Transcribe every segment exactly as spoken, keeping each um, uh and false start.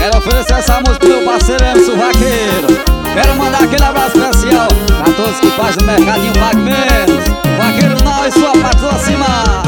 Quero oferecer essa música pro meu parceiro Emerson Vaqueiro. Quero mandar aquele abraço especial pra todos que fazem o mercadinho pague menos. Vaqueiro não e sua parte lá cima.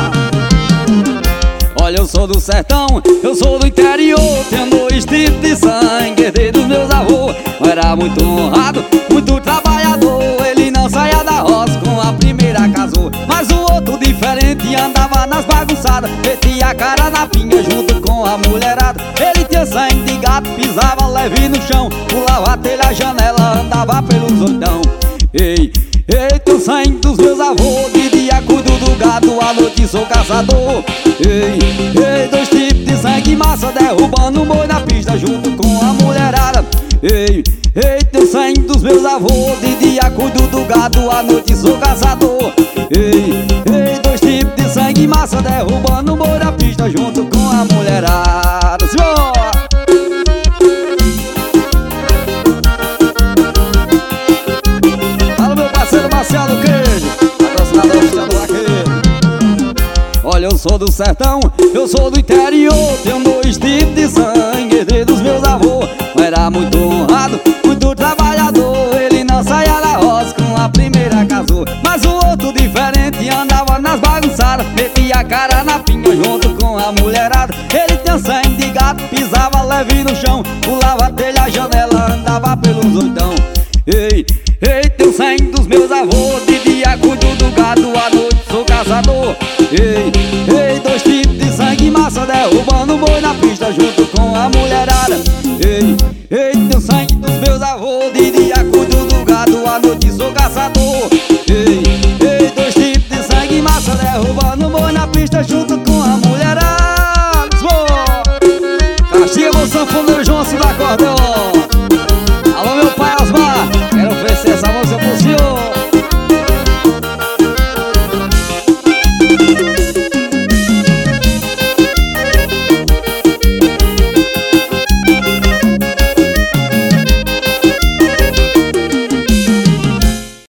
Olha, eu sou do sertão, eu sou do interior. Tenho dois tipos de sangue, herdei dos meus avôs. Eu era muito honrado, muito trabalhador. Ele não saía da roça, com a primeira casou. Mas o outro diferente andava nas bagunçadas, metia a cara na pinga junto com a mulherada. Ele tinha sangue de gato, pisava leve no chão, pulava a telha, a janela, andava pelos oitão. Ei, ei, teu sangue dos meus avôs. De dia cuido do gado, à noite sou caçador. Ei, ei, dois tipos de sangue massa, derrubando o boi na pista junto com a mulherada. Ei, ei, teu sangue dos meus avôs. De dia cuido do gado, à noite sou caçador. Ei, ei, dois tipos de sangue massa, derrubando o boi na pista junto com a mulherada. Senhor! Marcelo Queijo, patrocinador oficial do Vaqueiro. Olha, eu sou do sertão, eu sou do interior. Tenho dois tipos de sangue, herdei dos meus avôs. Eu era muito honrado, muito trabalhador. Ele não saía da roça, com a primeira casou. Mas o outro diferente andava nas bagunçadas, metia a cara na pinga junto com a mulherada. Ele tinha sangue de gato, pisava leve no chão, pulava a telha, a janela, andava pelos oitão. Ei, ei, teu sangue dos meus avôs. De dia cuido do gado, à noite sou caçador. Ei,